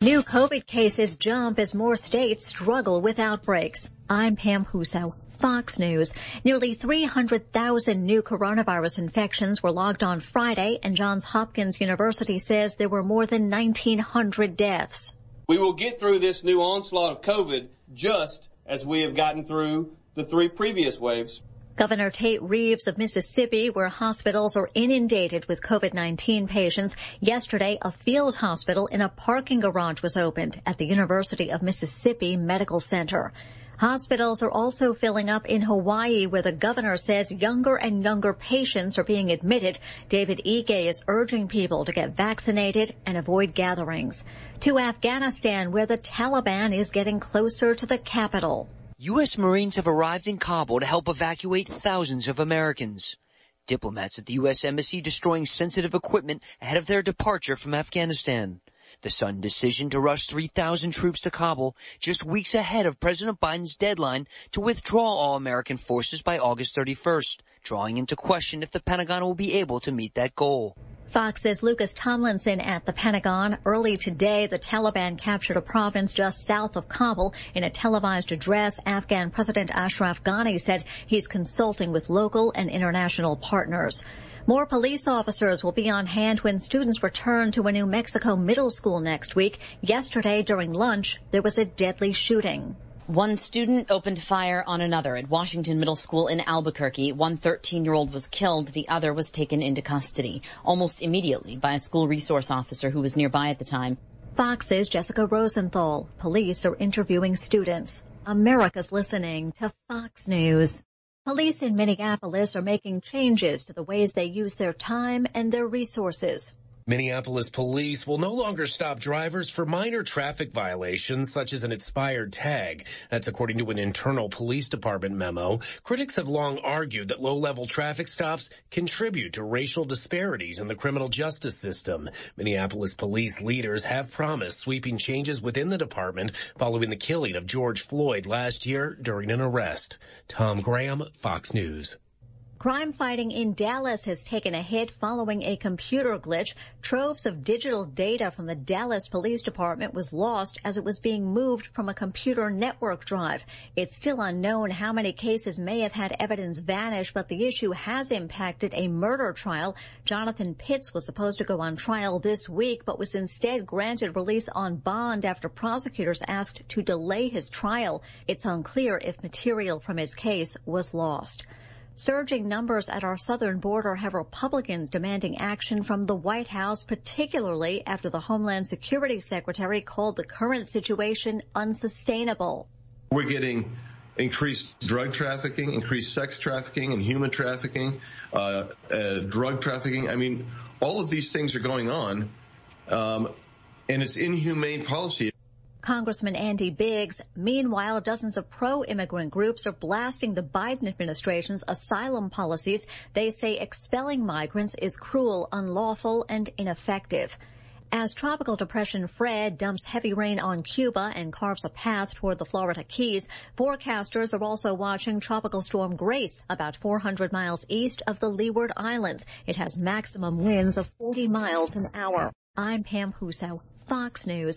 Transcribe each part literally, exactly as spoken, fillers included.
New COVID cases jump as more states struggle with outbreaks. I'm Pam Huso, Fox News. Nearly three hundred thousand new coronavirus infections were logged on Friday, and Johns Hopkins University says there were more than nineteen hundred deaths. We will get through this new onslaught of COVID just as we have gotten through the three previous waves. Governor Tate Reeves of Mississippi, where hospitals are inundated with COVID nineteen patients. Yesterday, a field hospital in a parking garage was opened at the University of Mississippi Medical Center. Hospitals are also filling up in Hawaii, where the governor says younger and younger patients are being admitted. David Ige is urging people to get vaccinated and avoid gatherings. To Afghanistan, where the Taliban is getting closer to the capital. U S Marines have arrived in Kabul to help evacuate thousands of Americans. Diplomats at the U S Embassy destroying sensitive equipment ahead of their departure from Afghanistan. The sudden decision to rush three thousand troops to Kabul just weeks ahead of President Biden's deadline to withdraw all American forces by August thirty-first, drawing into question if the Pentagon will be able to meet that goal. Fox's Lucas Tomlinson at the Pentagon. Early today, the Taliban captured a province just south of Kabul. In a televised address, Afghan President Ashraf Ghani said he's consulting with local and international partners. More police officers will be on hand when students return to a New Mexico middle school next week. Yesterday, during lunch, there was a deadly shooting. One student opened fire on another at Washington Middle School in Albuquerque. One thirteen-year-old was killed. The other was taken into custody almost immediately by a school resource officer who was nearby at the time. Fox's Jessica Rosenthal. Police are interviewing students. America's listening to Fox News. Police in Minneapolis are making changes to the ways they use their time and their resources. Minneapolis police will no longer stop drivers for minor traffic violations such as an expired tag. That's according to an internal police department memo. Critics have long argued that low-level traffic stops contribute to racial disparities in the criminal justice system. Minneapolis police leaders have promised sweeping changes within the department following the killing of George Floyd last year during an arrest. Tom Graham, Fox News. Crime fighting in Dallas has taken a hit following a computer glitch. Troves of digital data from the Dallas Police Department was lost as it was being moved from a computer network drive. It's still unknown how many cases may have had evidence vanish, but the issue has impacted a murder trial. Jonathan Pitts was supposed to go on trial this week, but was instead granted release on bond after prosecutors asked to delay his trial. It's unclear if material from his case was lost. Surging numbers at our southern border have Republicans demanding action from the White House, particularly after the Homeland Security Secretary called the current situation unsustainable. We're getting increased drug trafficking, increased sex trafficking and human trafficking, uh, uh, drug trafficking. I mean, all of these things are going on, um, and it's inhumane policy. Congressman Andy Biggs. Meanwhile, dozens of pro-immigrant groups are blasting the Biden administration's asylum policies. They say expelling migrants is cruel, unlawful, and ineffective. As Tropical Depression Fred dumps heavy rain on Cuba and carves a path toward the Florida Keys, forecasters are also watching Tropical Storm Grace about four hundred miles east of the Leeward Islands. It has maximum winds of forty miles an hour. I'm Pam Huso, Fox News.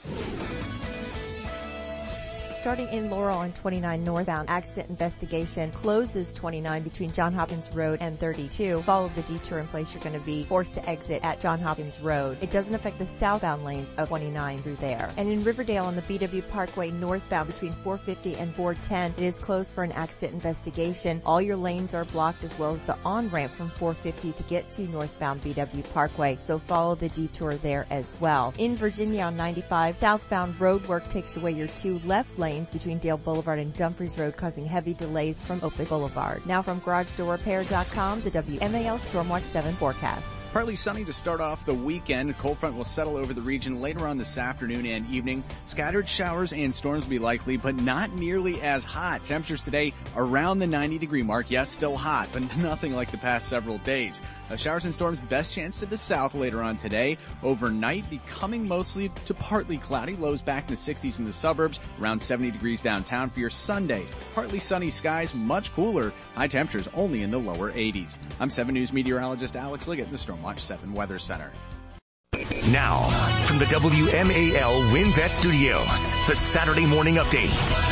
Starting in Laurel on twenty-nine northbound, accident investigation closes twenty-nine between John Hopkins Road and thirty-two. Follow the detour in place. You're going to be forced to exit at John Hopkins Road. It doesn't affect the southbound lanes of twenty-nine through there. And in Riverdale on the B W Parkway northbound between four fifty and four ten, it is closed for an accident investigation. All your lanes are blocked as well as the on-ramp from four fifty to get to northbound B W Parkway. So follow the detour there as well. In Virginia on ninety-five, southbound road work takes away your two left lanes between Dale Boulevard and Dumfries Road, causing heavy delays from Open Boulevard. Now from Garage Door Repair dot com, the W M A L Stormwatch seven forecast. Partly sunny to start off the weekend. A cold front will settle over the region later on this afternoon and evening. Scattered showers and storms will be likely, but not nearly as hot. Temperatures today around the ninety degree mark. Yes, still hot, but nothing like the past several days. Uh, showers and storms best chance to the south later on today. Overnight, becoming mostly to partly cloudy. Lows back in the sixties in the suburbs. Around seventy degrees downtown for your Sunday. Partly sunny skies, much cooler. High temperatures only in the lower eighties. I'm seven News meteorologist Alex Liggett in the Stormwatch seven Weather Center. Now, from the W M A L WinBet Studios, the Saturday Morning Update.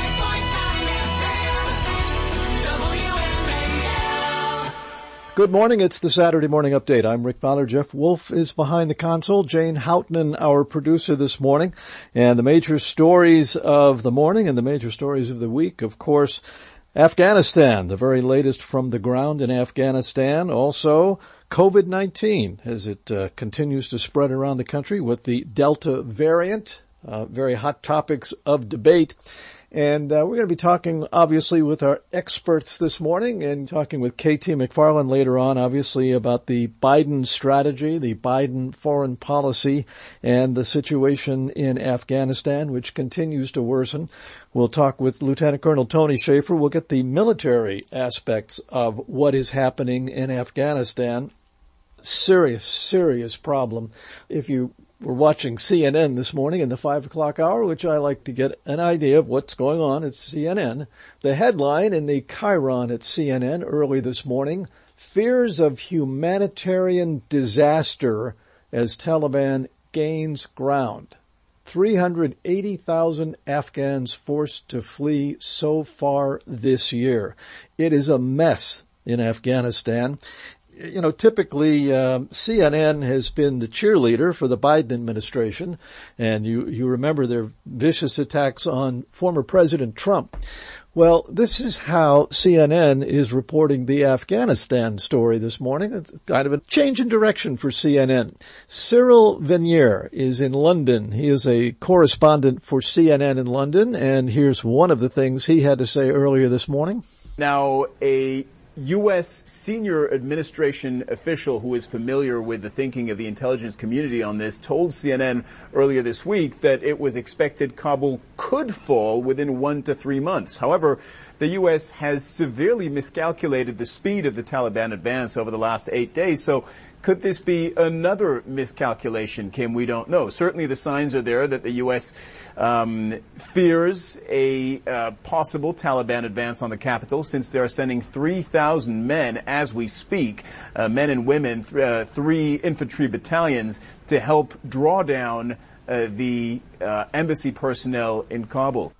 Good morning. It's the Saturday Morning Update. I'm Rick Fowler. Jeff Wolf is behind the console. Jane Houghton, our producer this morning. And the major stories of the morning and the major stories of the week, of course, Afghanistan, the very latest from the ground in Afghanistan. Also, COVID nineteen as it uh, continues to spread around the country with the Delta variant. Uh, very hot topics of debate. And uh, we're going to be talking, obviously, with our experts this morning and talking with K T McFarland later on, obviously, about the Biden strategy, the Biden foreign policy, and the situation in Afghanistan, which continues to worsen. We'll talk with Lieutenant Colonel Tony Shaffer. We'll get the military aspects of what is happening in Afghanistan. Serious, serious problem. If you We're watching C N N this morning in the five o'clock hour, which I like to get an idea of what's going on at C N N. The headline in the Chiron at C N N early this morning, fears of humanitarian disaster as Taliban gains ground. three hundred eighty thousand Afghans forced to flee so far this year. It is a mess in Afghanistan. You know, typically, um, C N N has been the cheerleader for the Biden administration, and you, you remember their vicious attacks on former President Trump. Well, this is how C N N is reporting the Afghanistan story this morning. It's kind of a change in direction for C N N. Cyril Venier is in London. He is a correspondent for C N N in London, and here's one of the things he had to say earlier this morning. Now, a U S senior administration official who is familiar with the thinking of the intelligence community on this told C N N earlier this week that it was expected Kabul could fall within one to three months. However, the U S has severely miscalculated the speed of the Taliban advance over the last eight days. So could this be another miscalculation, Kim? We don't know. Certainly the signs are there that the U S um, fears a uh, possible Taliban advance on the capital, since they are sending three thousand men as we speak, uh, men and women, th- uh, three infantry battalions, to help draw down uh, the uh, embassy personnel in Kabul.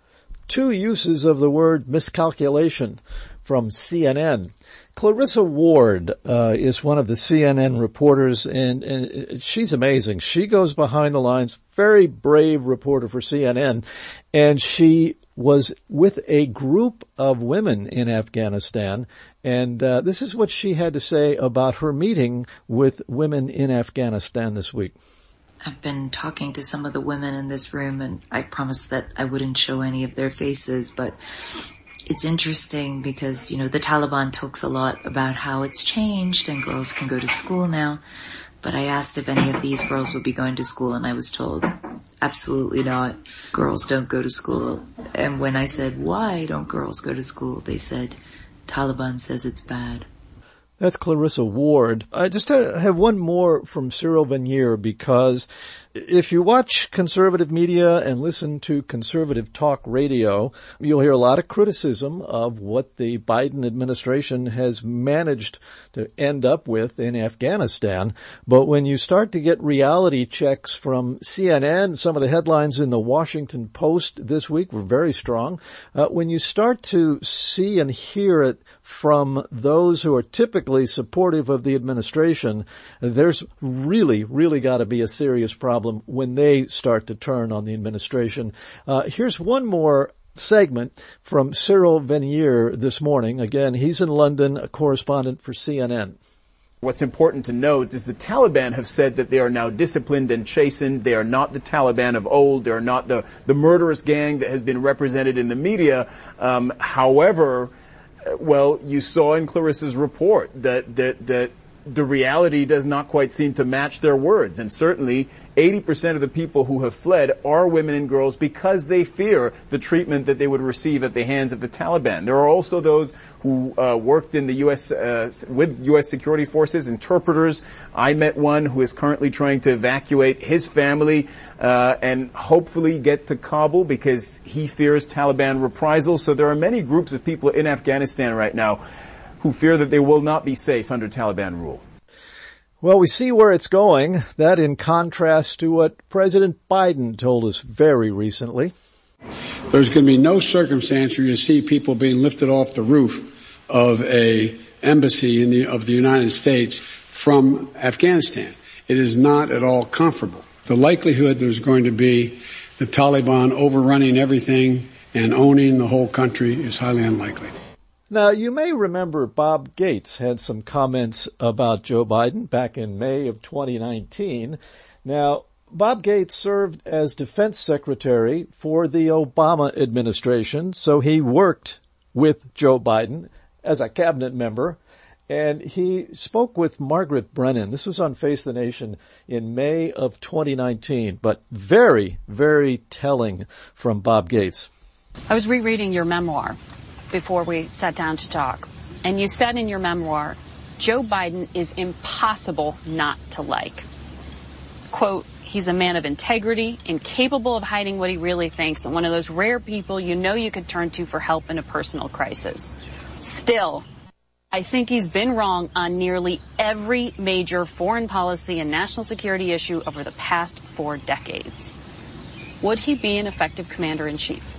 Two uses of the word miscalculation from C N N. Clarissa Ward uh, is one of the C N N reporters, and, and she's amazing. She goes behind the lines, very brave reporter for C N N, and she was with a group of women in Afghanistan, and uh, this is what she had to say about her meeting with women in Afghanistan this week. I've been talking to some of the women in this room, and I promised that I wouldn't show any of their faces, but it's interesting because, you know, the Taliban talks a lot about how it's changed and girls can go to school now. But I asked if any of these girls would be going to school, and I was told, absolutely not. Girls don't go to school. And when I said, why don't girls go to school, they said, Taliban says it's bad. That's Clarissa Ward. I just have one more from Cyril Venier, because if you watch conservative media and listen to conservative talk radio, you'll hear a lot of criticism of what the Biden administration has managed to end up with in Afghanistan. But when you start to get reality checks from C N N, some of the headlines in the Washington Post this week were very strong. Uh, when you start to see and hear it from those who are typically supportive of the administration, there's really, really got to be a serious problem when they start to turn on the administration. Uh, here's one more segment from Cyril Venier this morning. Again, he's in London, a correspondent for C N N. What's important to note is the Taliban have said that they are now disciplined and chastened. They are not the Taliban of old. They are not the, the murderous gang that has been represented in the media. Um, however, well, you saw in Clarissa's report that, that, that the reality does not quite seem to match their words. And certainly eighty percent of the people who have fled are women and girls because they fear the treatment that they would receive at the hands of the Taliban. There are also those who uh, worked in the U S uh, with U S security forces, interpreters. I met one who is currently trying to evacuate his family uh, and hopefully get to Kabul because he fears Taliban reprisals. So there are many groups of people in Afghanistan right now who fear that they will not be safe under Taliban rule. Well, we see where it's going. That in contrast to what President Biden told us very recently. There's going to be no circumstance where you see people being lifted off the roof of a embassy in the, of the United States from Afghanistan. It is not at all comfortable. The likelihood there's going to be the Taliban overrunning everything and owning the whole country is highly unlikely. Now, you may remember Bob Gates had some comments about Joe Biden back in May of twenty nineteen. Now, Bob Gates served as defense secretary for the Obama administration, so he worked with Joe Biden as a cabinet member, and he spoke with Margaret Brennan. This was on Face the Nation in May of twenty nineteen, but very, very telling from Bob Gates. I was rereading your memoir before we sat down to talk, and you said in your memoir, Joe Biden is impossible not to like. Quote, he's a man of integrity, incapable of hiding what he really thinks, and one of those rare people you know you could turn to for help in a personal crisis. Still, I think he's been wrong on nearly every major foreign policy and national security issue over the past four decades. Would he be an effective commander-in-chief?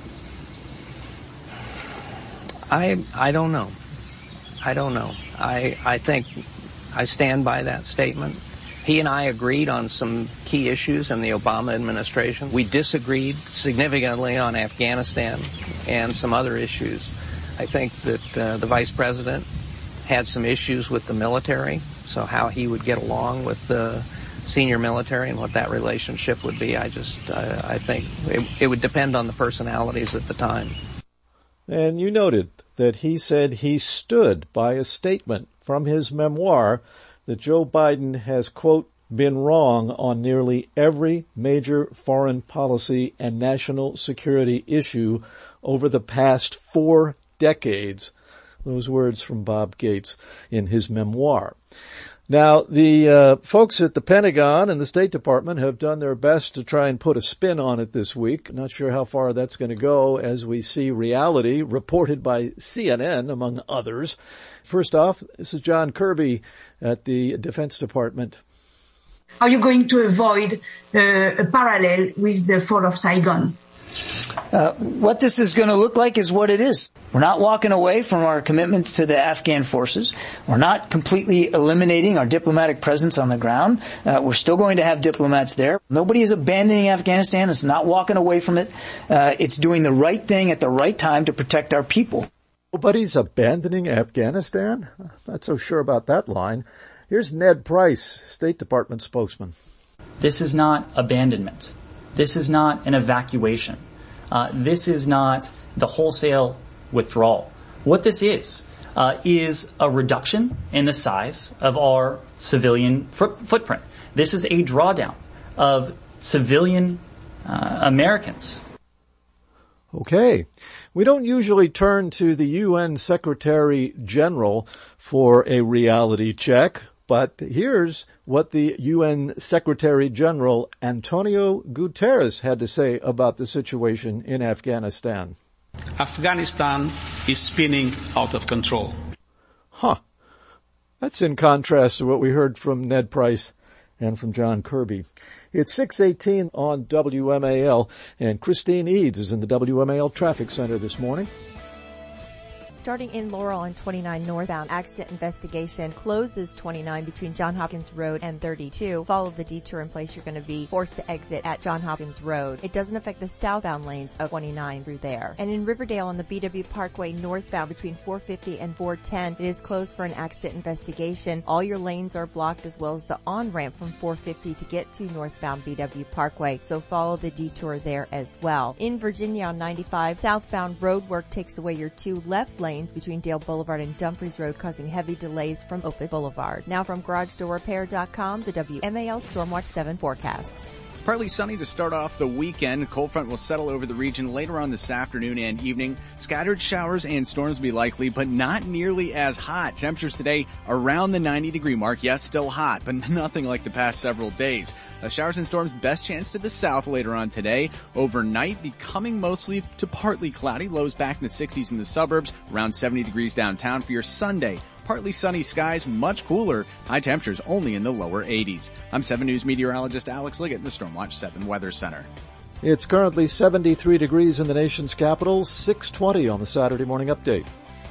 I I don't know. I don't know. I I think I stand by that statement. He and I agreed on some key issues in the Obama administration. We disagreed significantly on Afghanistan and some other issues. I think that uh, the vice president had some issues with the military, so how he would get along with the senior military and what that relationship would be, I just, uh, I think it, it would depend on the personalities at the time. And you noted that he said he stood by a statement from his memoir that Joe Biden has, quote, been wrong on nearly every major foreign policy and national security issue over the past four decades. Those words from Bob Gates in his memoir. Now, the uh, folks at the Pentagon and the State Department have done their best to try and put a spin on it this week. Not sure how far that's going to go as we see reality reported by C N N, among others. First off, this is John Kirby at the Defense Department. Are you going to avoid uh, a parallel with the fall of Saigon? Uh, what this is going to look like is what it is. We're not walking away from our commitments to the Afghan forces. We're not completely eliminating our diplomatic presence on the ground. Uh, we're still going to have diplomats there. Nobody is abandoning Afghanistan. It's not walking away from it. Uh, it's doing the right thing at the right time to protect our people. Nobody's abandoning Afghanistan? I'm not so sure about that line. Here's Ned Price, State Department spokesman. This is not abandonment. This is not an evacuation. Uh, this is not the wholesale withdrawal. What this is, uh, is a reduction in the size of our civilian fo- footprint. This is a drawdown of civilian uh, Americans. Okay. We don't usually turn to the U N Secretary General for a reality check, but here's what the U N Secretary General Antonio Guterres had to say about the situation in Afghanistan. Afghanistan is spinning out of control. Huh. That's in contrast to what we heard from Ned Price and from John Kirby. It's six eighteen on W M A L, and Christine Eads is in the W M A L Traffic Center this morning. Starting in Laurel on twenty-nine northbound, accident investigation closes twenty-nine between John Hopkins Road and thirty-two. Follow the detour in place. You're going to be forced to exit at John Hopkins Road. It doesn't affect the southbound lanes of twenty-nine through there. And in Riverdale on the B W Parkway northbound between four fifty and four ten, it is closed for an accident investigation. All your lanes are blocked as well as the on-ramp from four fifty to get to northbound B W Parkway. So follow the detour there as well. In Virginia on ninety-five, southbound road work takes away your two left lanes between Dale Boulevard and Dumfries Road, causing heavy delays from Open Boulevard. Now from Garage Door Repair dot com, the W M A L Stormwatch seven forecast. Partly sunny to start off the weekend. Cold front will settle over the region later on this afternoon and evening. Scattered showers and storms will be likely, but not nearly as hot. Temperatures today around the ninety degree mark. Yes, still hot, but nothing like the past several days. Uh, showers and storms best chance to the south later on today. Overnight, becoming mostly to partly cloudy. Lows back in the sixties in the suburbs. Around seventy degrees downtown for your Sunday. partly sunny skies, much cooler. High temperatures only in the lower eighties. I'm seven News meteorologist Alex Liggett in the Stormwatch seven Weather Center. It's currently seventy-three degrees in the nation's capital, six twenty on the Saturday Morning Update.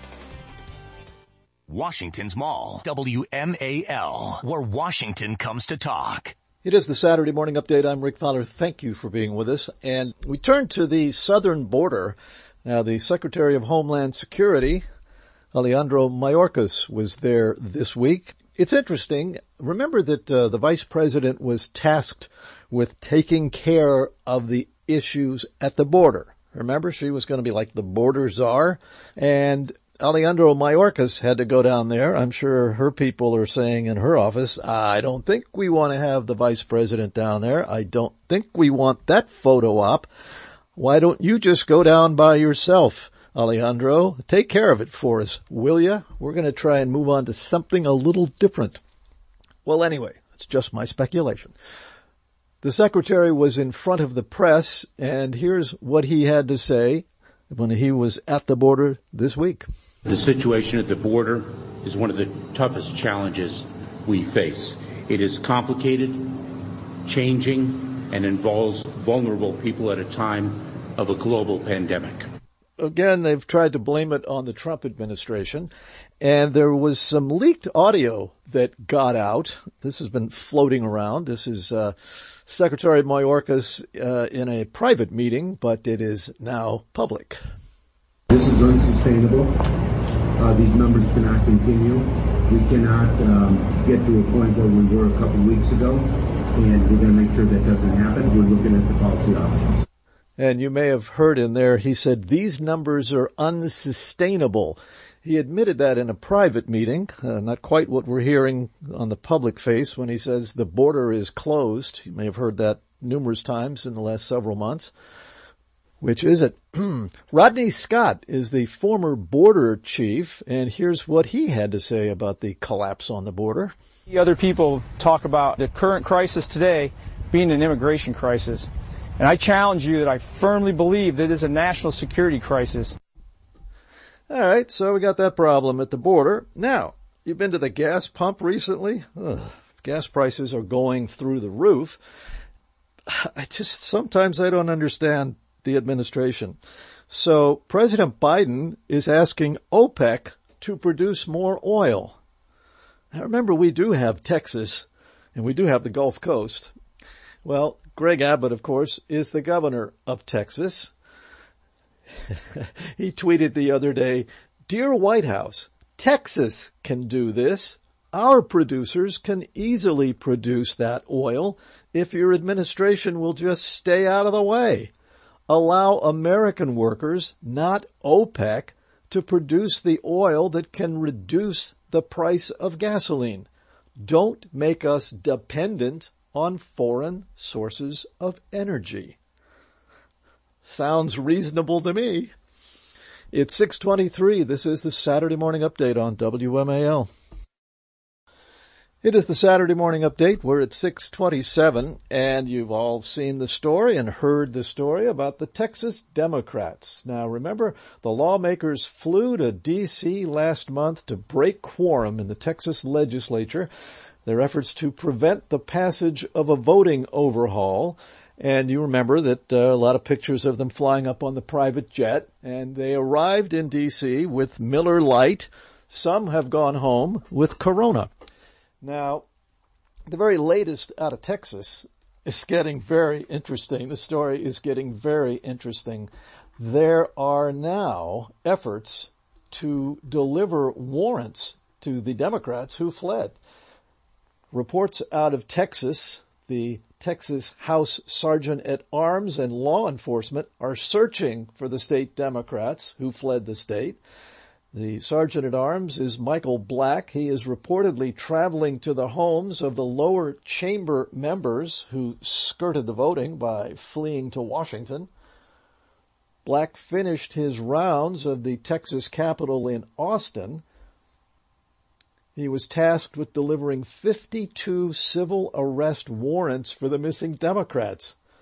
Washington's Mall, W M A L, where Washington comes to talk. It is the Saturday Morning Update. I'm Rick Fowler. Thank you for being with us. And we turn to the southern border. Now, the Secretary of Homeland Security, Alejandro Mayorkas, was there this week. It's interesting. Remember that uh, the Vice President was tasked with taking care of the issues at the border. Remember, she was going to be like the border czar. And Alejandro Mayorkas had to go down there. I'm sure her people are saying in her office, I don't think we want to have the vice president down there. I don't think we want that photo op. Why don't you just go down by yourself, Alejandro? Take care of it for us, will ya? We're going to try and move on to something a little different. Well, anyway, it's just my speculation. The secretary was in front of the press, and here's what he had to say when he was at the border this week. The situation at the border is one of the toughest challenges we face. It is complicated, changing, and involves vulnerable people at a time of a global pandemic. Again, they've tried to blame it on the Trump administration, and there was some leaked audio that got out. This has been floating around. This is uh, Secretary Mayorkas uh, in a private meeting, but it is now public. This is unsustainable. Uh, these numbers cannot continue. We cannot um, get to a point where we were a couple weeks ago, and we're going to make sure that doesn't happen. We're looking at the policy options. And you may have heard in there, he said, these numbers are unsustainable. He admitted that in a private meeting, uh, not quite what we're hearing on the public face when he says the border is closed. You may have heard that numerous times in the last several months. Which is it? Rodney Scott is the former border chief, and here's what he had to say about the collapse on the border. Other people talk about the current crisis today being an immigration crisis. And I challenge you that I firmly believe that it is a national security crisis. All right, so we got that problem at the border. Now, you've been to the gas pump recently? Ugh, gas prices are going through the roof. I just, sometimes I don't understand the administration. So President Biden is asking OPEC to produce more oil. Now remember, we do have Texas and we do have the Gulf Coast. Well, Greg Abbott, of course, is the governor of Texas. He tweeted the other day, "Dear White House, Texas can do this. Our producers can easily produce that oil if your administration will just stay out of the way. Allow American workers, not OPEC, to produce the oil that can reduce the price of gasoline. Don't make us dependent on foreign sources of energy." Sounds reasonable to me. It's six twenty-three. This is the Saturday Morning Update on W M A L. It is the Saturday Morning Update. We're at six twenty-seven, and you've all seen the story and heard the story about the Texas Democrats. Now, remember, the lawmakers flew to D C last month to break quorum in the Texas legislature, their efforts to prevent the passage of a voting overhaul. And you remember that uh, a lot of pictures of them flying up on the private jet, and they arrived in D C with Miller Lite. Some have gone home with Corona. Now, the very latest out of Texas is getting very interesting. The story is getting very interesting. There are now efforts to deliver warrants to the Democrats who fled. Reports out of Texas, the Texas House Sergeant at Arms and law enforcement are searching for the state Democrats who fled the state. The Sergeant at Arms is Michael Black. He is reportedly traveling to the homes of the lower chamber members who skirted the voting by fleeing to Washington. Black finished his rounds of the Texas Capitol in Austin. He was tasked with delivering fifty-two civil arrest warrants for the missing Democrats.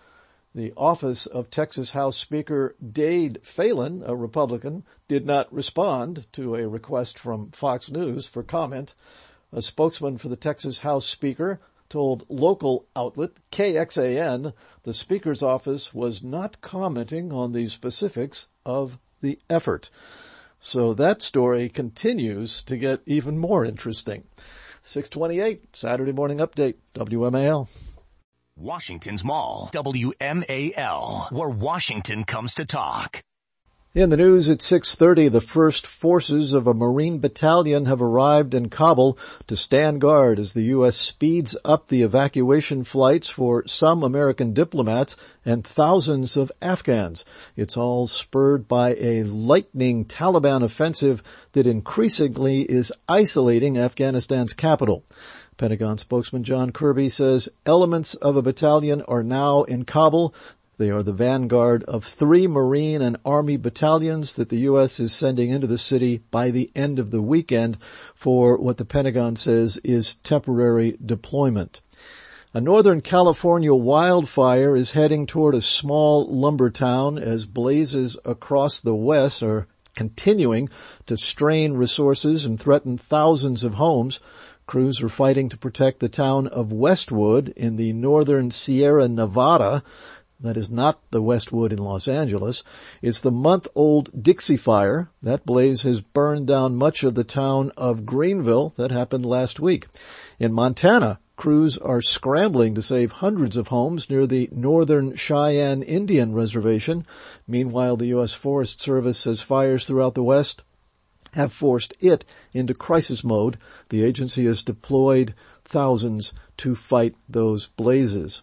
The office of Texas House Speaker Dade Phelan, a Republican, did not respond to a request from Fox News for comment. A spokesman for the Texas House Speaker told local outlet K X A N the Speaker's office was not commenting on the specifics of the effort. So that story continues to get even more interesting. six twenty-eight, Saturday Morning Update, W M A L. Washington's Mall, W M A L, where Washington comes to talk. In the news at six thirty, the first forces of a Marine battalion have arrived in Kabul to stand guard as the U S speeds up the evacuation flights for some American diplomats and thousands of Afghans. It's all spurred by a lightning Taliban offensive that increasingly is isolating Afghanistan's capital. Pentagon spokesman John Kirby says elements of a battalion are now in Kabul. They are the vanguard of three Marine and Army battalions that the U S is sending into the city by the end of the weekend for what the Pentagon says is temporary deployment. A Northern California wildfire is heading toward a small lumber town as blazes across the west are continuing to strain resources and threaten thousands of homes. Crews are fighting to protect the town of Westwood in the northern Sierra Nevada. That is not the Westwood in Los Angeles. It's the month-old Dixie Fire. That blaze has burned down much of the town of Greenville. That happened last week. In Montana, crews are scrambling to save hundreds of homes near the Northern Cheyenne Indian Reservation. Meanwhile, the U S Forest Service says fires throughout the West have forced it into crisis mode. The agency has deployed thousands to fight those blazes.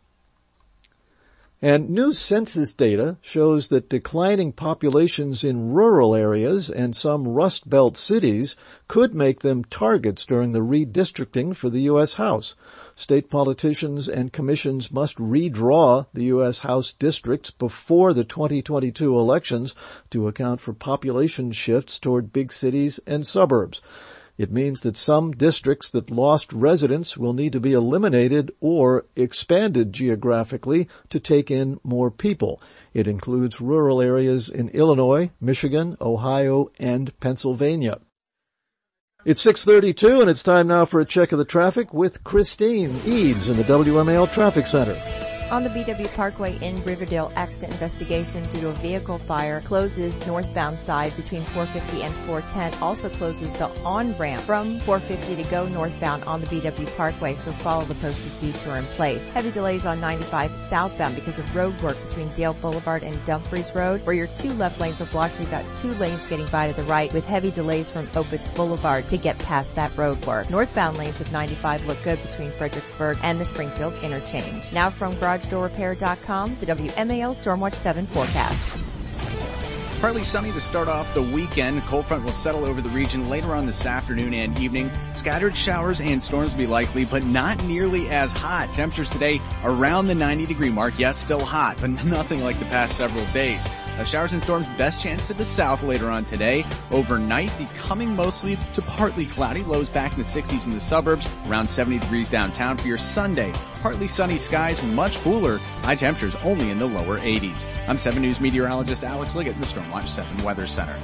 And new census data shows that declining populations in rural areas and some Rust Belt cities could make them targets during the redistricting for the U S House. State politicians and commissions must redraw the U S House districts before the twenty twenty-two elections to account for population shifts toward big cities and suburbs. It means that some districts that lost residents will need to be eliminated or expanded geographically to take in more people. It includes rural areas in Illinois, Michigan, Ohio, and Pennsylvania. It's six thirty-two, and it's time now for a check of the traffic with Christine Eads in the W M A L Traffic Center. On the B W Parkway in Riverdale, accident investigation due to a vehicle fire closes northbound side between four fifty and four ten. Also closes the on-ramp from four fifty to go northbound on the B W Parkway, so follow the posted detour in place. Heavy delays on ninety-five southbound because of road work between Dale Boulevard and Dumfries Road, where your two left lanes are blocked. We've got two lanes getting by to the right with heavy delays from Opitz Boulevard to get past that road work. Northbound lanes of ninety-five look good between Fredericksburg and the Springfield interchange. Now from Garage Door Repair dot com, the W M A L Stormwatch seven forecast. Partly sunny to start off the weekend. Cold front will settle over the region later on this afternoon and evening. Scattered showers and storms will be likely, but not nearly as hot. Temperatures today around the ninety degree mark. Yes, still hot, but nothing like the past several days. Uh, showers and storms, best chance to the south later on today. Overnight, becoming mostly to partly cloudy. Lows back in the sixties in the suburbs, around seventy degrees downtown for your Sunday. Partly sunny skies, much cooler. High temperatures only in the lower eighties. I'm seven News meteorologist Alex Liggett in the Stormwatch seven Weather Center.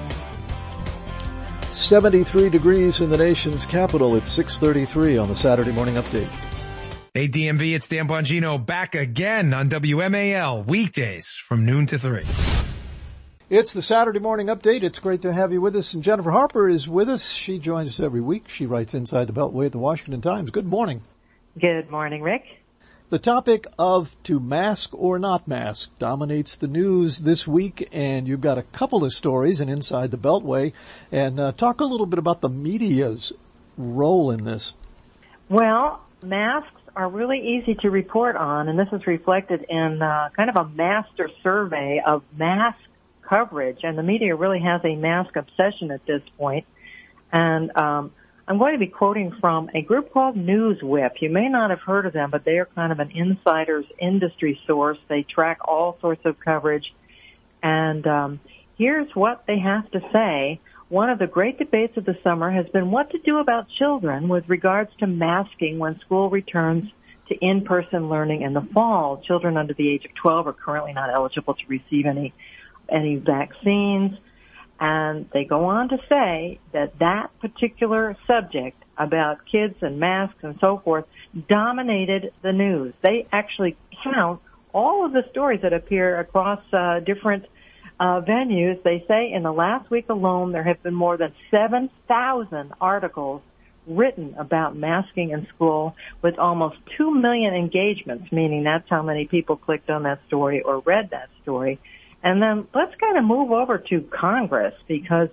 seventy-three degrees in the nation's capital at six thirty-three on the Saturday Morning Update. Hey D M V, it's Dan Bongino back again on W M A L weekdays from noon to three. It's the Saturday Morning Update. It's great to have you with us. And Jennifer Harper is with us. She joins us every week. She writes Inside the Beltway at the Washington Times. Good morning. Good morning, Rick. The topic of to mask or not mask dominates the news this week, and you've got a couple of stories in Inside the Beltway. And uh, talk a little bit about the media's role in this. Well, masks are really easy to report on, and this is reflected in uh, kind of a master survey of mask coverage, and the media really has a mask obsession at this point. And um, I'm going to be quoting from a group called NewsWhip. You may not have heard of them, but they are kind of an insider's industry source. They track all sorts of coverage. And um, here's what they have to say. One of the great debates of the summer has been what to do about children with regards to masking when school returns to in-person learning in the fall. Children under the age of twelve are currently not eligible to receive any any vaccines. And they go on to say that that particular subject about kids and masks and so forth dominated the news. They actually count all of the stories that appear across uh, different uh, venues. They say in the last week alone there have been more than seven thousand articles written about masking in school, with almost two million engagements, meaning that's how many people clicked on that story or read that story. And then let's kind of move over to Congress, because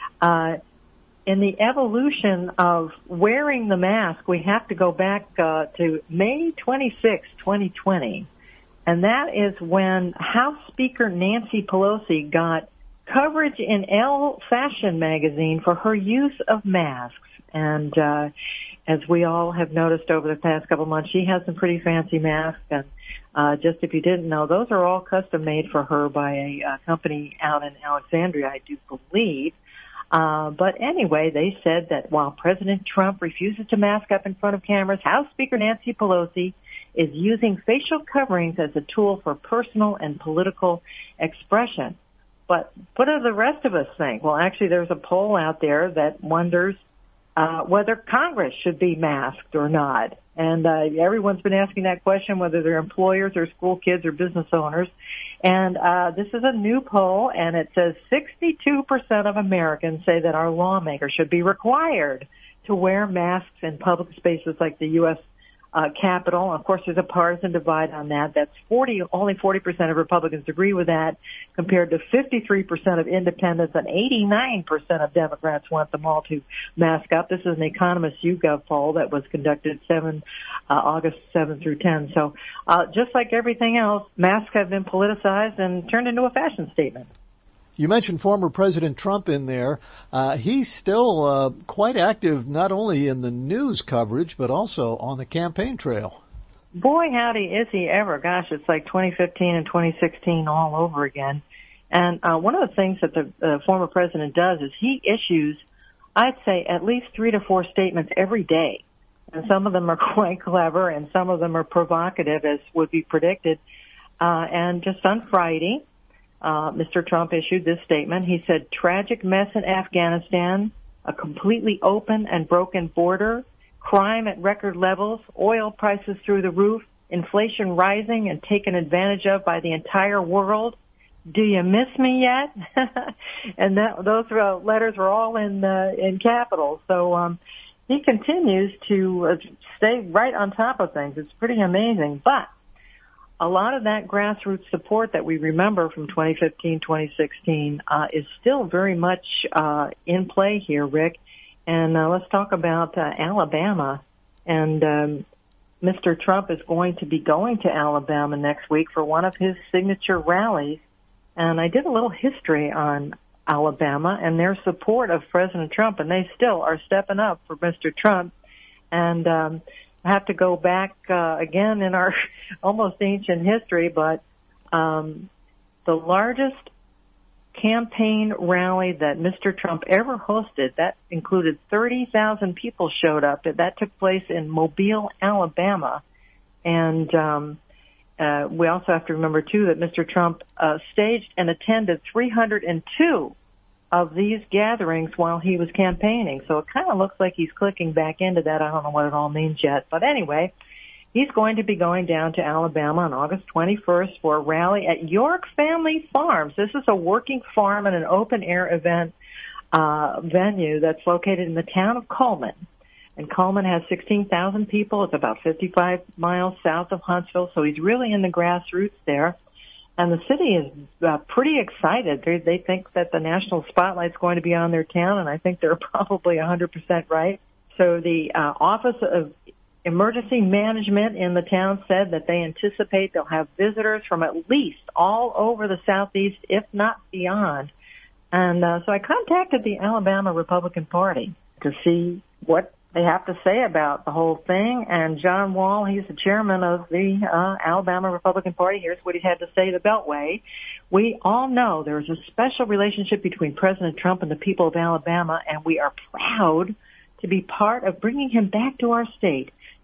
uh in the evolution of wearing the mask, we have to go back uh, to May twenty-sixth, twenty twenty. And that is when House Speaker Nancy Pelosi got coverage in Elle Fashion magazine for her use of masks. And uh as we all have noticed over the past couple of months, she has some pretty fancy masks. And uh just if you didn't know, those are all custom made for her by a uh, company out in Alexandria, I do believe. Uh, but anyway, they said that while President Trump refuses to mask up in front of cameras, House Speaker Nancy Pelosi is using facial coverings as a tool for personal and political expression. But what do the rest of us think? Well, actually, there's a poll out there that wonders uh, whether Congress should be masked or not. And uh, everyone's been asking that question, whether they're employers or school kids or business owners. And uh this is a new poll, and it says sixty-two percent of Americans say that our lawmakers should be required to wear masks in public spaces like the U S uh, Capitol. Of course, there's a partisan divide on that. That's forty, only forty percent of Republicans agree with that, compared to fifty-three percent of independents, and eighty-nine percent of Democrats want them all to mask up. This is an Economist YouGov poll that was conducted seven, uh, August seventh through tenth. So, uh, just like everything else, masks have been politicized and turned into a fashion statement. You mentioned former President Trump in there. Uh, he's still uh, quite active, not only in the news coverage, but also on the campaign trail. Boy, howdy, is he ever. Gosh, it's like twenty fifteen and twenty sixteen all over again. And uh, one of the things that the uh, former president does is he issues, I'd say, at least three to four statements every day. And some of them are quite clever, and some of them are provocative, as would be predicted. Uh, and just on Friday, Uh, Mister Trump issued this statement. He said, tragic mess in Afghanistan, a completely open and broken border, crime at record levels, oil prices through the roof, inflation rising and taken advantage of by the entire world. Do you miss me yet? And that, those uh, letters were all in uh, in capitals. So um, he continues to uh, stay right on top of things. It's pretty amazing. But a lot of that grassroots support that we remember from twenty fifteen, twenty sixteen uh, is still very much uh, in play here, Rick. And uh, let's talk about uh, Alabama. And um, Mister Trump is going to be going to Alabama next week for one of his signature rallies. And I did a little history on Alabama and their support of President Trump, and they still are stepping up for Mister Trump. And um, I have to go back uh, again in our almost ancient history, but um, the largest campaign rally that Mister Trump ever hosted, that included thirty thousand people showed up. That took place in Mobile, Alabama. And um, uh, we also have to remember, too, that Mister Trump uh, staged and attended three hundred two of these gatherings while he was campaigning. So it kind of looks like he's clicking back into that. I don't know what it all means yet. But anyway, he's going to be going down to Alabama on August twenty-first for a rally at York Family Farms. This is a working farm and an open-air event uh venue that's located in the town of Coleman. And Coleman has sixteen thousand people. It's about fifty-five miles south of Huntsville, so he's really in the grassroots there. And the city is uh, pretty excited. They, they think that the national spotlight's going to be on their town, and I think they're probably one hundred percent right. So the uh, Office of Emergency Management in the town said that they anticipate they'll have visitors from at least all over the southeast, if not beyond. And uh, so I contacted the Alabama Republican Party to see what they have to say about the whole thing. And John Wall, he's the chairman of the uh, Alabama Republican Party. Here's what he had to say: the Beltway. We all know there's a special relationship between President Trump and the people of Alabama, and we are proud to be part of bringing him back to our state.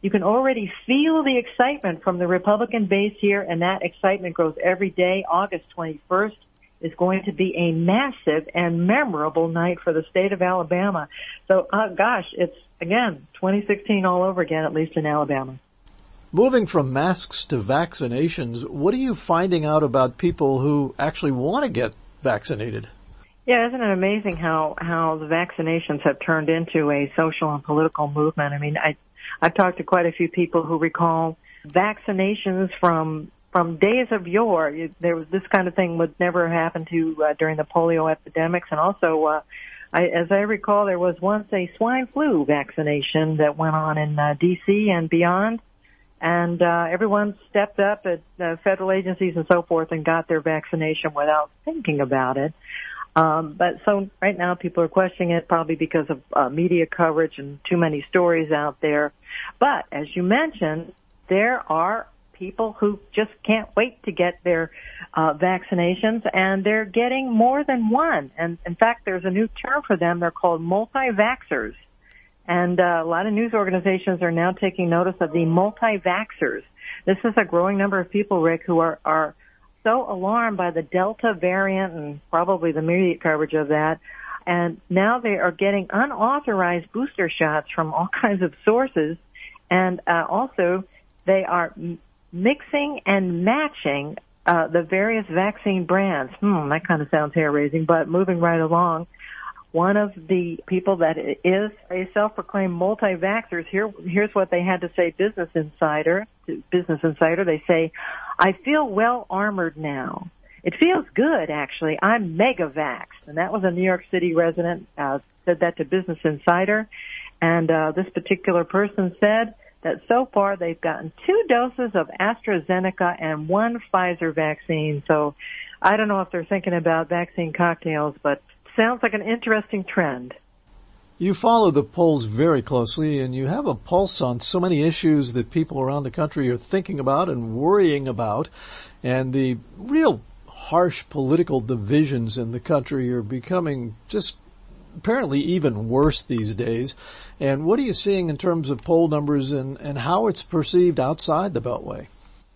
You can already feel the excitement from the Republican base here, and that excitement grows every day. August twenty-first is going to be a massive and memorable night for the state of Alabama. So, uh, gosh, it's, again, twenty sixteen all over again, at least in Alabama. Moving from masks to vaccinations, what are you finding out about people who actually want to get vaccinated? Yeah, isn't it amazing how, how the vaccinations have turned into a social and political movement? I mean, I, I've talked to quite a few people who recall vaccinations from from days of yore. You, there was this kind of thing would never happen to uh, during the polio epidemics, and also, uh, I, as I recall, there was once a swine flu vaccination that went on in uh, D C and beyond, and uh, everyone stepped up at uh, federal agencies and so forth and got their vaccination without thinking about it. Um, but so right now people are questioning it probably because of uh, media coverage and too many stories out there. But as you mentioned, there are people who just can't wait to get their uh, vaccinations, and they're getting more than one. And in fact, there's a new term for them. They're called multi-vaxxers. And uh, a lot of news organizations are now taking notice of the multi-vaxxers. This is a growing number of people, Rick, who are, are so alarmed by the Delta variant and probably the media coverage of that. And now they are getting unauthorized booster shots from all kinds of sources. And uh, also they are m- mixing and matching uh, the various vaccine brands. Hmm, that kind of sounds hair-raising, but moving right along. One of the people that is a self-proclaimed multi-vaxxers, here, here's what they had to say, Business Insider, Business Insider. They say, I feel well armored now. It feels good, actually. I'm mega-vaxxed. And that was a New York City resident, uh, said that to Business Insider. And uh, this particular person said that so far they've gotten two doses of AstraZeneca and one Pfizer vaccine. So I don't know if they're thinking about vaccine cocktails, but sounds like an interesting trend. You follow the polls very closely, and you have a pulse on so many issues that people around the country are thinking about and worrying about. And the real harsh political divisions in the country are becoming just apparently even worse these days. And what are you seeing in terms of poll numbers and, and how it's perceived outside the Beltway?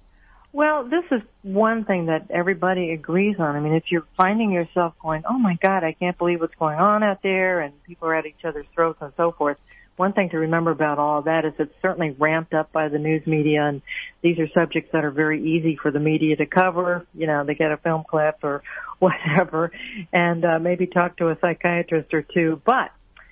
Well, this is one thing that everybody agrees on. I mean, if you're finding yourself going, oh my God, I can't believe what's going on out there, and people are at each other's throats and so forth, one thing to remember about all of that is it's certainly ramped up by the news media, and these are subjects that are very easy for the media to cover. You know, they get a film clip or whatever, and uh, maybe talk to a psychiatrist or two. But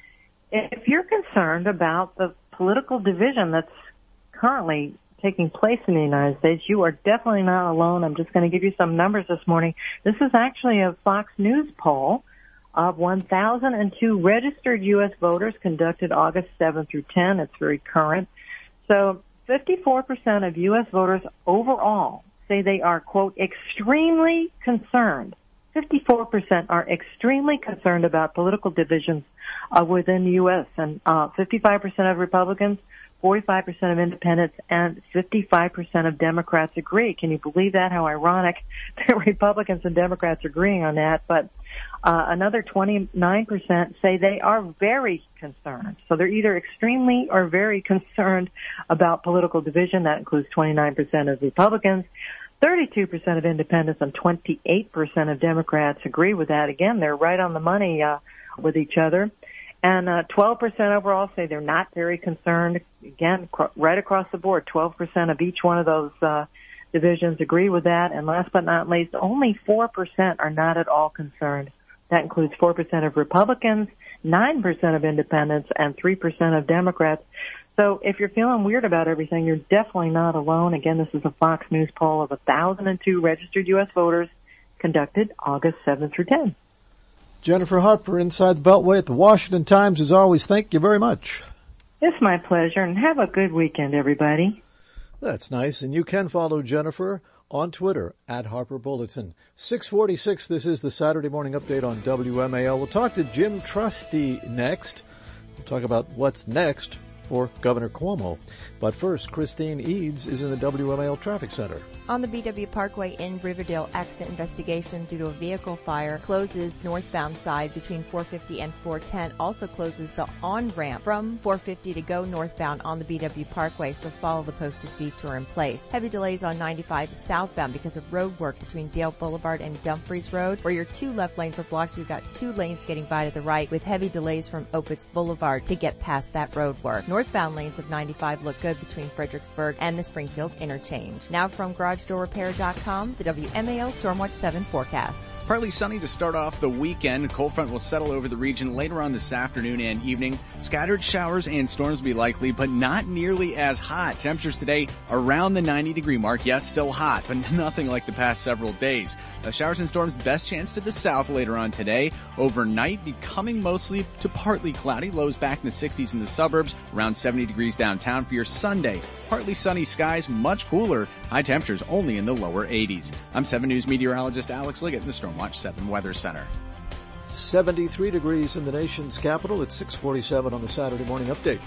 if you're concerned about the political division that's currently taking place in the United States, you are definitely not alone. I'm just going to give you some numbers this morning. This is actually a Fox News poll of one thousand two registered U S voters conducted August seventh through tenth. It's very current. So fifty-four percent of U S voters overall say they are, quote, extremely concerned. fifty-four percent are extremely concerned about political divisions uh, within the U S, and uh, fifty-five percent of Republicans, forty-five percent of independents, and fifty-five percent of Democrats agree. Can you believe that? How ironic that Republicans and Democrats are agreeing on that. But uh, another twenty-nine percent say they are very concerned. So they're either extremely or very concerned about political division. That includes twenty-nine percent of Republicans. thirty-two percent of independents and twenty-eight percent of Democrats agree with that. Again, they're right on the money uh, with each other. And uh, twelve percent overall say they're not very concerned. Again, cr- right across the board, twelve percent of each one of those uh, divisions agree with that. And last but not least, only four percent are not at all concerned. That includes four percent of Republicans, nine percent of independents, and three percent of Democrats. So if you're feeling weird about everything, you're definitely not alone. Again, this is a Fox News poll of one thousand two registered U S voters conducted August seventh through tenth. Jennifer Harper, Inside the Beltway at the Washington Times. As always, thank you very much. It's my pleasure, and have a good weekend, everybody. That's nice, and you can follow Jennifer on Twitter, at Harper Bulletin. six forty-six, this is the Saturday Morning Update on W M A L. We'll talk to Jim Trusty next. We'll talk about what's next for Governor Cuomo. But first, Christine Eads is in the W M A L Traffic Center. On the B W Parkway in Riverdale, accident investigation due to a vehicle fire closes northbound side between four fifty and four ten. Also closes the on-ramp from four fifty to go northbound on the B W Parkway, so follow the posted detour in place. Heavy delays on ninety-five southbound because of road work between Dale Boulevard and Dumfries Road, where your two left lanes are blocked. You've got two lanes getting by to the right with heavy delays from Opitz Boulevard to get past that road work. Northbound lanes of ninety-five look good between Fredericksburg and the Springfield interchange. Now from garage door repair dot com, the W M A L Stormwatch seven forecast. Partly sunny to start off the weekend. A cold front will settle over the region later on this afternoon and evening. Scattered showers and storms will be likely, but not nearly as hot. Temperatures today around the ninety degree mark. Yes, still hot, but nothing like the past several days. The showers and storms best chance to the south later on today. Overnight, becoming mostly to partly cloudy. Lows back in the sixties in the suburbs, around seventy degrees downtown for your Sunday. Partly sunny skies, much cooler. High temperatures only in the lower eighties. I'm seven News meteorologist Alex Liggett in the Stormwatch seven Weather Center. seventy-three degrees in the nation's capital at six forty-seven on the Saturday Morning Update.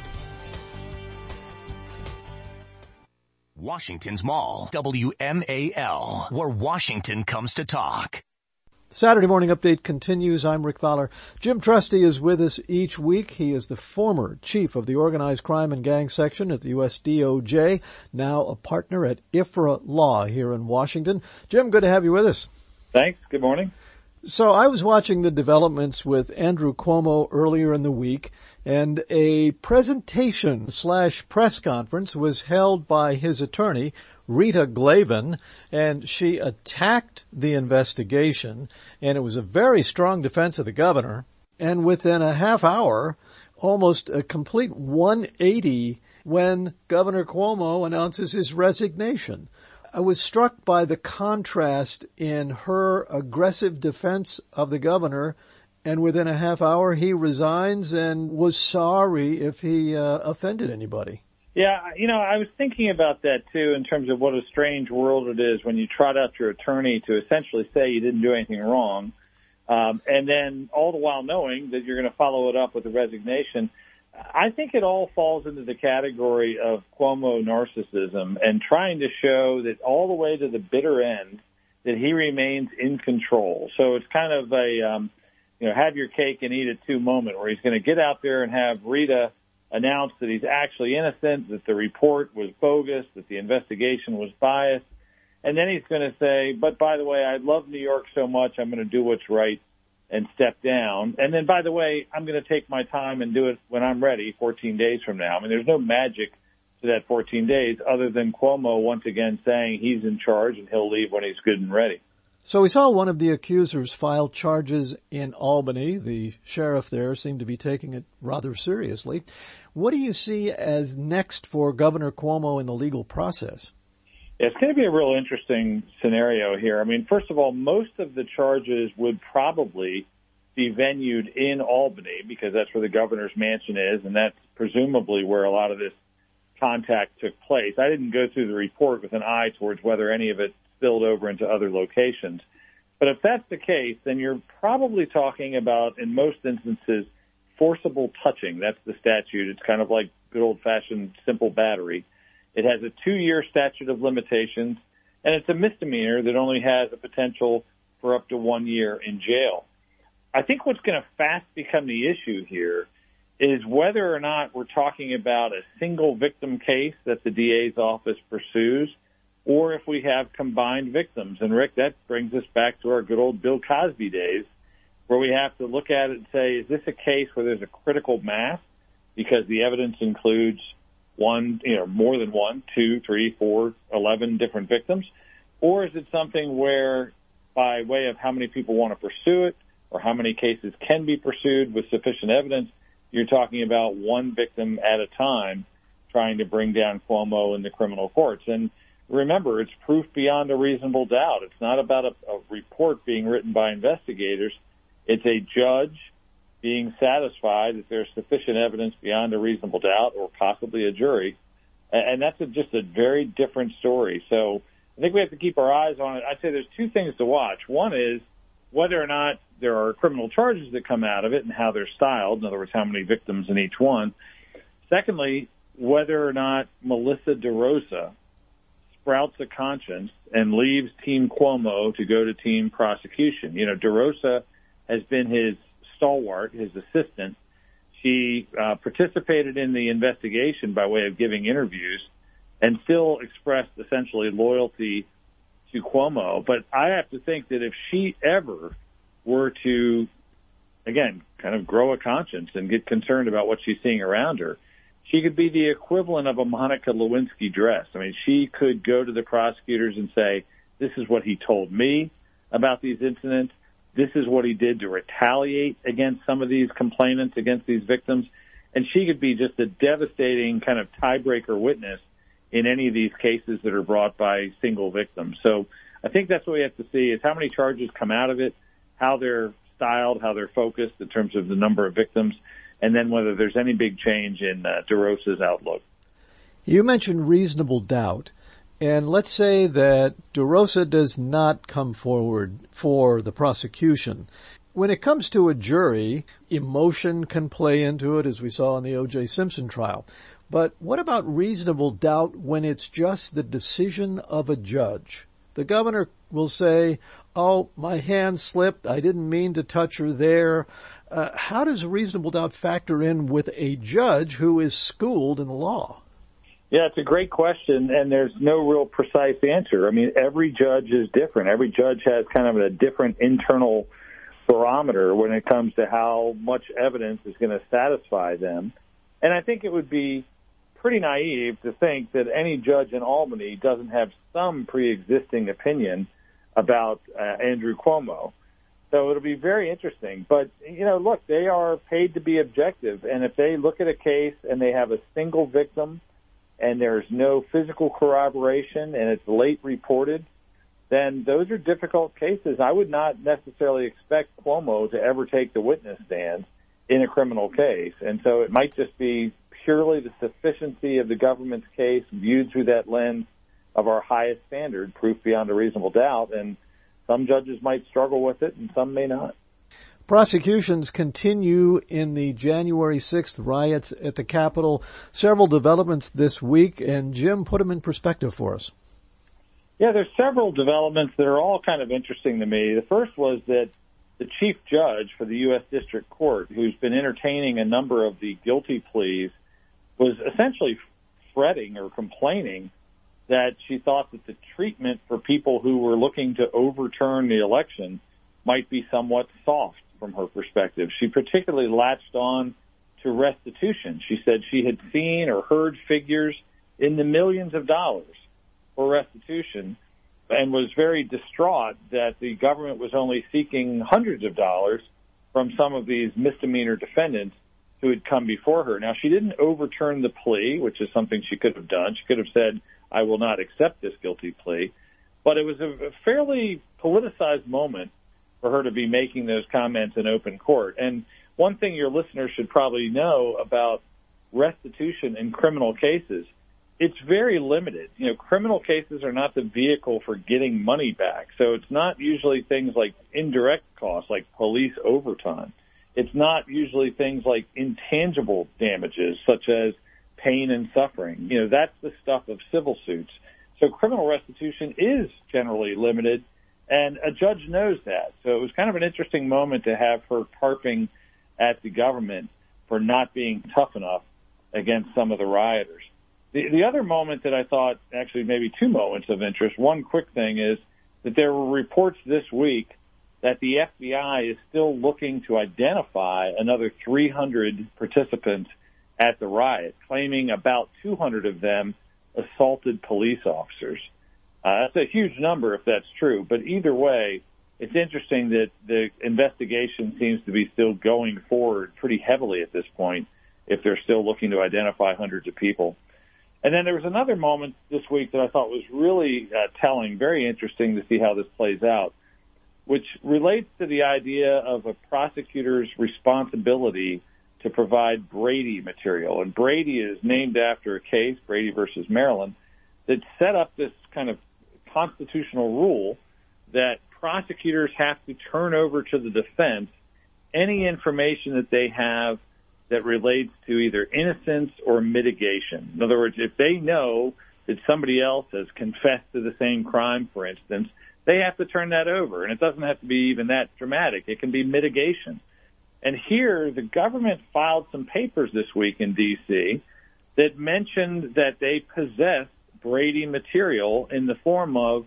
Washington's Mall, W M A L, where Washington comes to talk. Saturday Morning Update continues. I'm Rick Fowler. Jim Trusty is with us each week. He is the former chief of the Organized Crime and Gang Section at the U S D O J, now a partner at I F R A Law here in Washington. Jim, good to have you with us. Thanks. Good morning. So I was watching the developments with Andrew Cuomo earlier in the week, and a presentation slash press conference was held by his attorney, Rita Glavin, and she attacked the investigation, and it was a very strong defense of the governor. And within a half hour, almost a complete one eighty when Governor Cuomo announces his resignation. I was struck by the contrast in her aggressive defense of the governor, and within a half hour he resigns and was sorry if he uh, offended anybody. Yeah, you know, I was thinking about that, too, in terms of what a strange world it is when you trot out your attorney to essentially say you didn't do anything wrong, um, and then all the while knowing that you're going to follow it up with a resignation. I think it all falls into the category of Cuomo narcissism and trying to show that all the way to the bitter end that he remains in control. So it's kind of a, um, you know, have your cake and eat it too moment where he's going to get out there and have Rita announce that he's actually innocent, that the report was bogus, that the investigation was biased. And then he's going to say, but by the way, I love New York so much, I'm going to do what's right and step down. And then, by the way, I'm going to take my time and do it when I'm ready, fourteen days from now. I mean, there's no magic to that fourteen days other than Cuomo once again saying he's in charge and he'll leave when he's good and ready. So we saw one of the accusers file charges in Albany. The sheriff there seemed to be taking it rather seriously. What do you see as next for Governor Cuomo in the legal process? It's going to be a real interesting scenario here. I mean, first of all, most of the charges would probably be venued in Albany because that's where the governor's mansion is, and that's presumably where a lot of this contact took place. I didn't go through the report with an eye towards whether any of it spilled over into other locations. But if that's the case, then you're probably talking about, in most instances, forcible touching. That's the statute. It's kind of like good old-fashioned simple battery. It has a two-year statute of limitations, and it's a misdemeanor that only has a potential for up to one year in jail. I think what's going to fast become the issue here is whether or not we're talking about a single victim case that the D A's office pursues, or if we have combined victims. And, Rick, that brings us back to our good old Bill Cosby days, where we have to look at it and say, is this a case where there's a critical mass because the evidence includes one, you know, more than one, two, three, four, eleven different victims? Or is it something where, by way of how many people want to pursue it or how many cases can be pursued with sufficient evidence, you're talking about one victim at a time trying to bring down Cuomo in the criminal courts? And remember, it's proof beyond a reasonable doubt. It's not about a, a report being written by investigators. It's a judge being satisfied that there's sufficient evidence beyond a reasonable doubt, or possibly a jury. And that's a, just a very different story. So I think we have to keep our eyes on it. I'd say there's two things to watch. One is whether or not there are criminal charges that come out of it and how they're styled. In other words, how many victims in each one. Secondly, whether or not Melissa DeRosa sprouts a conscience and leaves Team Cuomo to go to Team Prosecution. You know, DeRosa has been his stalwart, his assistant. She uh, participated in the investigation by way of giving interviews and still expressed essentially loyalty to Cuomo. But I have to think that if she ever were to, again, kind of grow a conscience and get concerned about what she's seeing around her, she could be the equivalent of a Monica Lewinsky dress. I mean, she could go to the prosecutors and say, this is what he told me about these incidents. This is what he did to retaliate against some of these complainants, against these victims. And she could be just a devastating kind of tiebreaker witness in any of these cases that are brought by single victims. So I think that's what we have to see is how many charges come out of it, how they're styled, how they're focused in terms of the number of victims, and then whether there's any big change in uh, DeRosa's outlook. You mentioned reasonable doubt. And let's say that DeRosa does not come forward for the prosecution. When it comes to a jury, emotion can play into it, as we saw in the O J Simpson trial. But what about reasonable doubt when it's just the decision of a judge? The governor will say, oh, my hand slipped. I didn't mean to touch her there. Uh, how does reasonable doubt factor in with a judge who is schooled in law? Yeah, it's a great question, and there's no real precise answer. I mean, every judge is different. Every judge has kind of a different internal barometer when it comes to how much evidence is going to satisfy them. And I think it would be pretty naive to think that any judge in Albany doesn't have some pre-existing opinion about uh, Andrew Cuomo. So it'll be very interesting. But, you know, look, they are paid to be objective, and if they look at a case and they have a single victim and there's no physical corroboration and it's late reported, then those are difficult cases. I would not necessarily expect Cuomo to ever take the witness stand in a criminal case. And so it might just be purely the sufficiency of the government's case viewed through that lens of our highest standard, proof beyond a reasonable doubt. And some judges might struggle with it and some may not. Prosecutions continue in the January sixth riots at the Capitol. Several developments this week, and Jim, put them in perspective for us. Yeah, there's several developments that are all kind of interesting to me. The first was that the chief judge for the U S District Court, who's been entertaining a number of the guilty pleas, was essentially fretting or complaining that she thought that the treatment for people who were looking to overturn the election might be somewhat soft from her perspective. She particularly latched on to restitution. She said she had seen or heard figures in the millions of dollars for restitution and was very distraught that the government was only seeking hundreds of dollars from some of these misdemeanor defendants who had come before her. Now, she didn't overturn the plea, which is something she could have done. She could have said, I will not accept this guilty plea. But it was a fairly politicized moment for her to be making those comments in open court. And one thing your listeners should probably know about restitution in criminal cases, it's very limited. You know, criminal cases are not the vehicle for getting money back. So it's not usually things like indirect costs, like police overtime. It's not usually things like intangible damages, such as pain and suffering. You know, that's the stuff of civil suits. So criminal restitution is generally limited, and a judge knows that. So it was kind of an interesting moment to have her carping at the government for not being tough enough against some of the rioters. The, the other moment that I thought, actually maybe two moments of interest, one quick thing is that there were reports this week that the F B I is still looking to identify another three hundred participants at the riot, claiming about two hundred of them assaulted police officers. Uh, that's a huge number if that's true, but either way, it's interesting that the investigation seems to be still going forward pretty heavily at this point if they're still looking to identify hundreds of people. And then there was another moment this week that I thought was really uh, telling, very interesting to see how this plays out, which relates to the idea of a prosecutor's responsibility to provide Brady material. And Brady is named after a case, Brady versus Maryland, that set up this kind of constitutional rule that prosecutors have to turn over to the defense any information that they have that relates to either innocence or mitigation. In other words, if they know that somebody else has confessed to the same crime, for instance, they have to turn that over. And it doesn't have to be even that dramatic. It can be mitigation. And here, the government filed some papers this week in D C that mentioned that they possess Brady material in the form of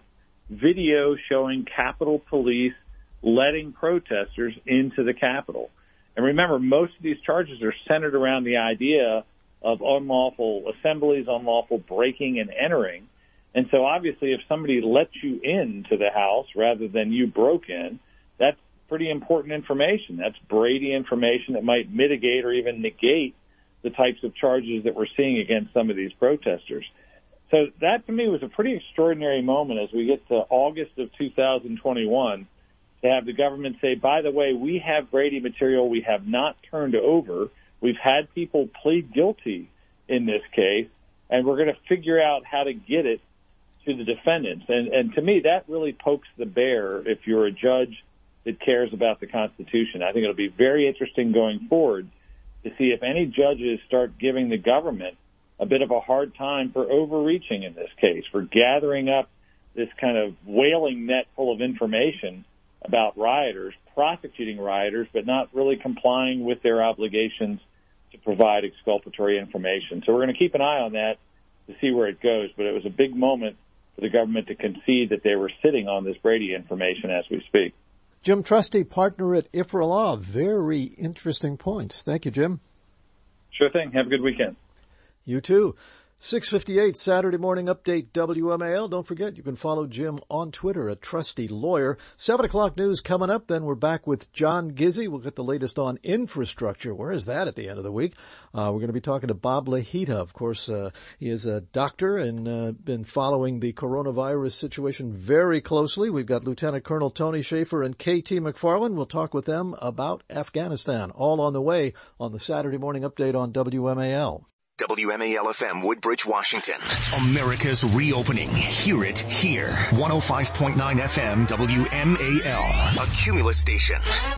video showing Capitol Police letting protesters into the Capitol. And remember, most of these charges are centered around the idea of unlawful assemblies, unlawful breaking and entering. And so obviously if somebody lets you into the house rather than you broke in, that's pretty important information. That's Brady information that might mitigate or even negate the types of charges that we're seeing against some of these protesters. So that to me was a pretty extraordinary moment as we get to August of two thousand twenty-one to have the government say, by the way, we have Brady material we have not turned over. We've had people plead guilty in this case, and we're going to figure out how to get it to the defendants. And, and to me, that really pokes the bear if you're a judge that cares about the Constitution. I think it'll be very interesting going forward to see if any judges start giving the government a bit of a hard time for overreaching in this case, for gathering up this kind of whaling net full of information about rioters, prosecuting rioters, but not really complying with their obligations to provide exculpatory information. So we're going to keep an eye on that to see where it goes. But it was a big moment for the government to concede that they were sitting on this Brady information as we speak. Jim Trusty, partner at I F R A Law. Very interesting points. Thank you, Jim. Sure thing. Have a good weekend. You too. six fifty-eight Saturday Morning Update W M A L. Don't forget, you can follow Jim on Twitter at Trusty Lawyer. seven o'clock news coming up. Then we're back with John Gizzi. We'll get the latest on infrastructure. Where is that at the end of the week? Uh, we're going to be talking to Bob Lahita. Of course, uh, he is a doctor and uh, been following the coronavirus situation very closely. We've got Lieutenant Colonel Tony Schaefer and K T McFarland. We'll talk with them about Afghanistan. All on the way on the Saturday Morning Update on W M A L. W M A L F M, Woodbridge, Washington. America's reopening. Hear it here. one oh five point nine F M, W M A L. A Cumulus station.